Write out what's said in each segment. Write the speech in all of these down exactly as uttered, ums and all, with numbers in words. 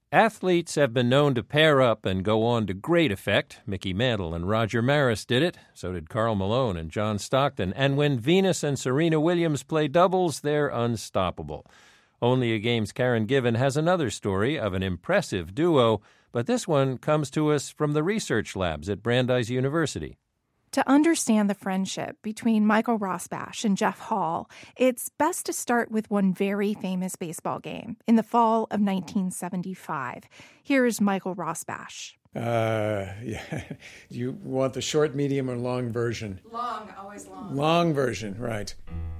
Athletes have been known to pair up and go on to great effect. Mickey Mantle and Roger Maris did it. So did Karl Malone and John Stockton. And when Venus and Serena Williams play doubles, they're unstoppable. Only a Game's Karen Given has another story of an impressive duo, but this one comes to us from the research labs at Brandeis University. To understand the friendship between Michael Rosbash and Jeff Hall, it's best to start with one very famous baseball game in the fall of nineteen seventy-five. Here's Michael Rosbash. Uh, yeah. You want the short, medium, or long version? Long, always long. Long version, right.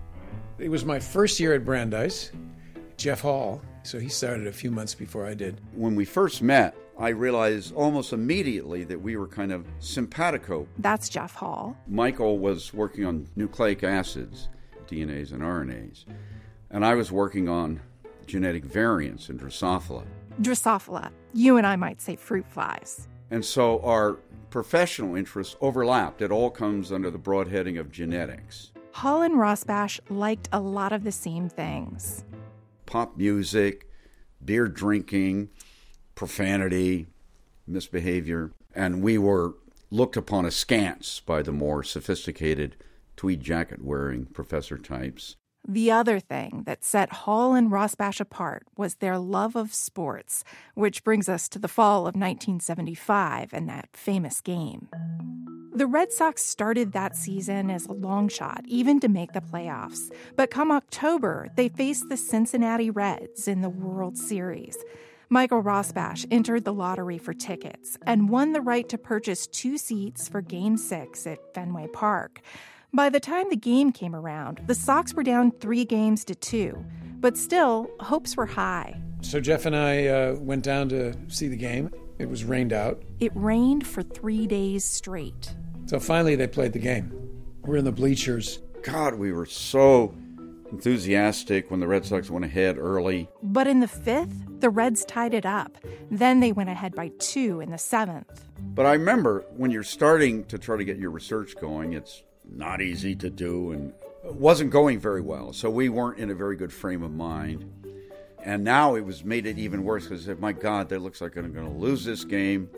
It was my first year at Brandeis. Jeff Hall, so he started a few months before I did. When we first met, I realized almost immediately that we were kind of simpatico. That's Jeff Hall. Michael was working on nucleic acids, D N As and R N As, and I was working on genetic variants in Drosophila. Drosophila. You and I might say fruit flies. And so our professional interests overlapped. It all comes under the broad heading of genetics. Hall and Rosbash liked a lot of the same things. Pop music, beer drinking, profanity, misbehavior, and we were looked upon askance by the more sophisticated tweed jacket-wearing professor types. The other thing that set Hall and Rosbash apart was their love of sports, which brings us to the fall of nineteen seventy-five and that famous game. The Red Sox started that season as a long shot, even to make the playoffs. But come October, they faced the Cincinnati Reds in the World Series. Michael Rosbash entered the lottery for tickets and won the right to purchase two seats for Game six at Fenway Park. By the time the game came around, the Sox were down three games to two. But still, hopes were high. So Jeff and I uh, went down to see the game. It was rained out. It rained for three days straight. So finally they played the game. We're in the bleachers. God, we were so enthusiastic when the Red Sox went ahead early. But in the fifth, the Reds tied it up. Then they went ahead by two in the seventh. But I remember when you're starting to try to get your research going, it's not easy to do and it wasn't going very well. So we weren't in a very good frame of mind. And now it was made it even worse because, my God, that looks like I'm going to lose this game.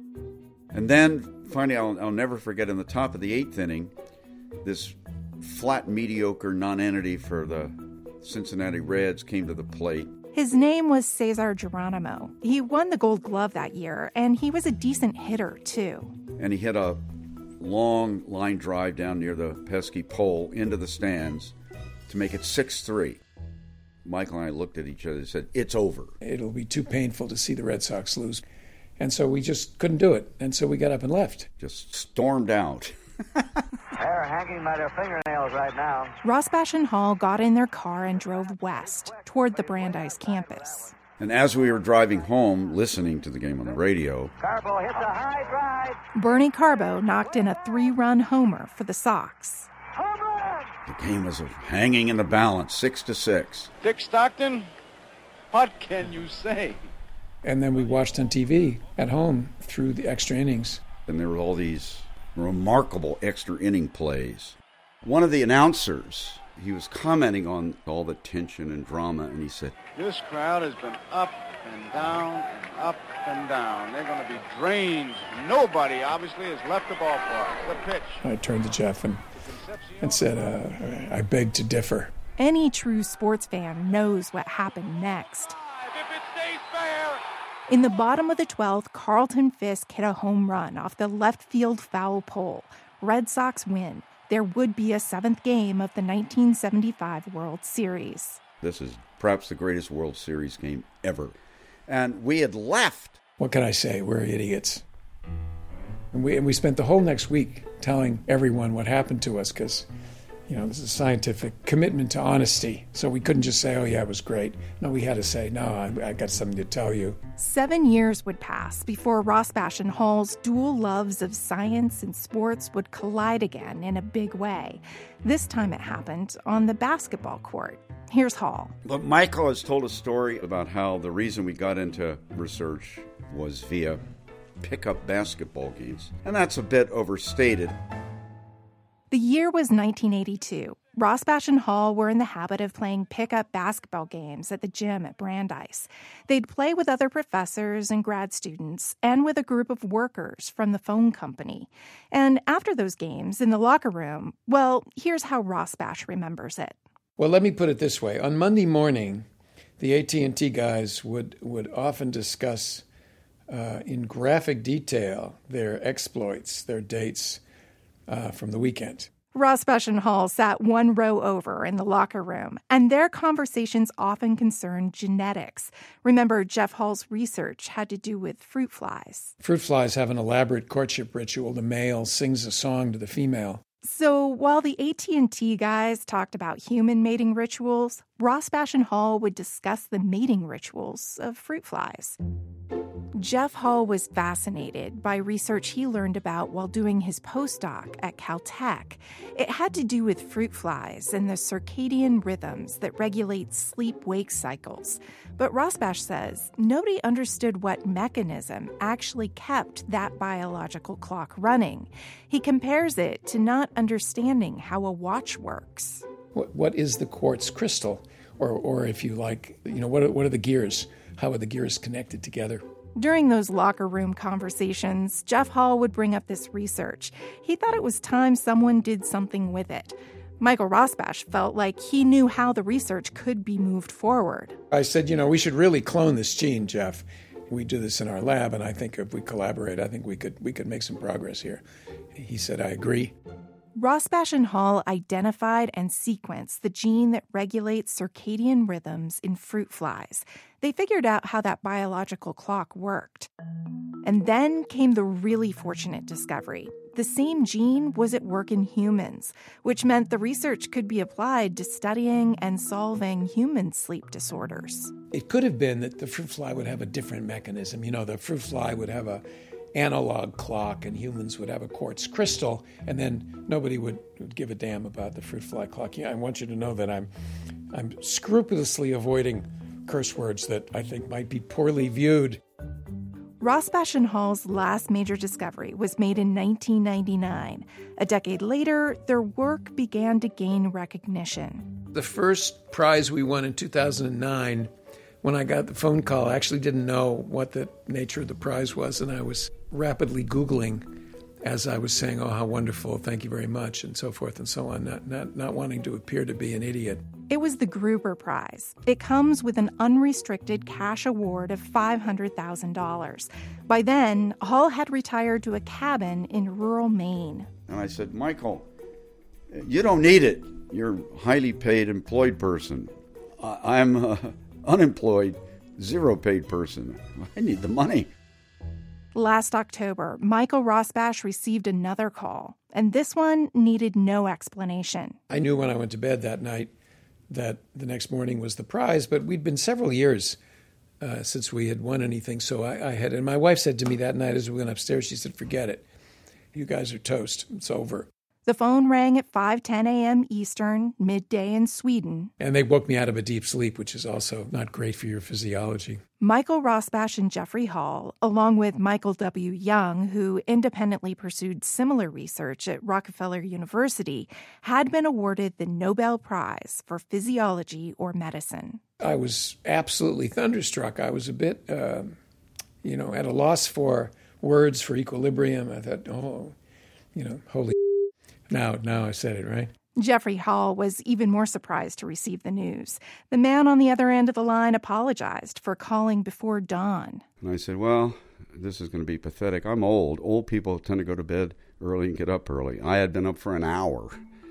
And then finally, I'll, I'll never forget, in the top of the eighth inning, this flat, mediocre nonentity for the Cincinnati Reds came to the plate. His name was Cesar Geronimo. He won the Gold Glove that year, and he was a decent hitter, too. And he hit a long line drive down near the pesky pole into the stands to make it six three. Michael and I looked at each other and said, it's over. It'll be too painful to see the Red Sox lose. And so we just couldn't do it. And so we got up and left. Just stormed out. They're hanging by their fingernails right now. Rosbash and Hall got in their car and drove west toward the Brandeis campus. And as we were driving home, listening to the game on the radio, Carbo hits a high drive. Bernie Carbo knocked in a three-run homer for the Sox. Home run! the game was hanging in the balance, six to six. Dick Stockton, what can you say? And then we watched on T V at home through the extra innings. And there were all these remarkable extra inning plays. One of the announcers, he was commenting on all the tension and drama, and he said, "This crowd has been up and down and up and down. They're going to be drained. Nobody, obviously, has left the ballpark. The pitch." I turned to Jeff and, and said, uh, I beg to differ. Any true sports fan knows what happened next. If it stays fair. In the bottom of the twelfth, Carlton Fisk hit a home run off the left field foul pole. Red Sox win. There would be a seventh game of the nineteen seventy-five World Series. This is perhaps the greatest World Series game ever. And we had left. What can I say? We're idiots. And we, and we spent the whole next week telling everyone what happened to us because, you know, this is a scientific commitment to honesty. So we couldn't just say, oh, yeah, it was great. No, we had to say, no, I, I got something to tell you. Seven years would pass before Rosbash and Hall's dual loves of science and sports would collide again in a big way. This time it happened on the basketball court. Here's Hall. But Michael has told a story about how the reason we got into research was via pickup basketball games. And that's a bit overstated. The year was nineteen eighty-two. Rosbash and Hall were in the habit of playing pickup basketball games at the gym at Brandeis. They'd play with other professors and grad students and with a group of workers from the phone company. And after those games, in the locker room, well, here's how Rosbash remembers it. Well, let me put it this way. On Monday morning, the A T and T guys would, would often discuss uh, in graphic detail their exploits, their dates uh, from the weekend. Rosbash and Hall sat one row over in the locker room, and their conversations often concerned genetics. Remember, Jeff Hall's research had to do with fruit flies. Fruit flies have an elaborate courtship ritual. The male sings a song to the female. So while the A T and T guys talked about human mating rituals, Rosbash and Hall would discuss the mating rituals of fruit flies. Jeff Hall was fascinated by research he learned about while doing his postdoc at Caltech. It had to do with fruit flies and the circadian rhythms that regulate sleep-wake cycles. But Rosbash says nobody understood what mechanism actually kept that biological clock running. He compares it to not understanding how a watch works. What, what is the quartz crystal? Or, or if you like, you know, what are, what are the gears? How are the gears connected together? During those locker room conversations, Jeff Hall would bring up this research. He thought it was time someone did something with it. Michael Rosbash felt like he knew how the research could be moved forward. I said, you know, we should really clone this gene, Jeff. We do this in our lab, and I think if we collaborate, I think we could we could make some progress here. He said, I agree. Rosbash and Hall identified and sequenced the gene that regulates circadian rhythms in fruit flies. They figured out how that biological clock worked. And then came the really fortunate discovery. The same gene was at work in humans, which meant the research could be applied to studying and solving human sleep disorders. It could have been that the fruit fly would have a different mechanism. You know, the fruit fly would have a analog clock and humans would have a quartz crystal, and then nobody would, would give a damn about the fruit fly clock. Yeah, I want you to know that I'm I'm scrupulously avoiding curse words that I think might be poorly viewed. Rosbash and Hall's last major discovery was made in nineteen ninety-nine. A decade later, their work began to gain recognition. The first prize we won in two thousand nine, when I got the phone call, I actually didn't know what the nature of the prize was, and I was rapidly Googling as I was saying, oh, how wonderful, thank you very much, and so forth and so on, not, not, not wanting to appear to be an idiot. It was the Gruber Prize. It comes with an unrestricted cash award of five hundred thousand dollars. By then, Hall had retired to a cabin in rural Maine. And I said, Michael, you don't need it. You're a highly paid employed person. I'm uh, unemployed, zero paid person. I need the money. Last October, Michael Rosbash received another call, and this one needed no explanation. I knew when I went to bed that night that the next morning was the prize, but we'd been several years uh, since we had won anything, so I, I had, and my wife said to me that night as we went upstairs, she said, forget it. You guys are toast. It's over. The phone rang at five ten a.m. Eastern, midday in Sweden. And they woke me out of a deep sleep, which is also not great for your physiology. Michael Rosbash and Jeffrey Hall, along with Michael W. Young, who independently pursued similar research at Rockefeller University, had been awarded the Nobel Prize for Physiology or Medicine. I was absolutely thunderstruck. I was a bit, uh, you know, at a loss for words for equilibrium. I thought, oh, you know, holy Now, now I said it, right? Jeffrey Hall was even more surprised to receive the news. The man on the other end of the line apologized for calling before dawn. And I said, well, this is going to be pathetic. I'm old. Old people tend to go to bed early and get up early. I had been up for an hour.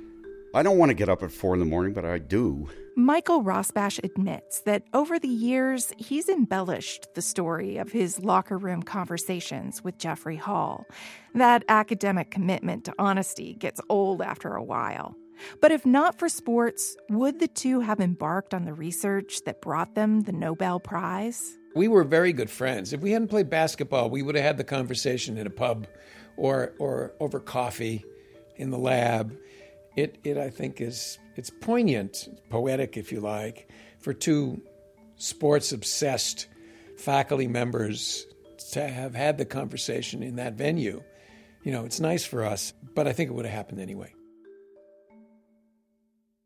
I don't want to get up at four in the morning, but I do. Michael Rosbash admits that over the years, he's embellished the story of his locker room conversations with Jeffrey Hall. That academic commitment to honesty gets old after a while. But if not for sports, would the two have embarked on the research that brought them the Nobel Prize? We were very good friends. If we hadn't played basketball, we would have had the conversation in a pub or or over coffee in the lab. It, it I think, is it's poignant, poetic, if you like, for two sports-obsessed faculty members to have had the conversation in that venue. You know, it's nice for us, but I think it would have happened anyway.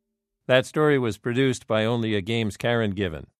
That story was produced by Only a Game's Karen Given.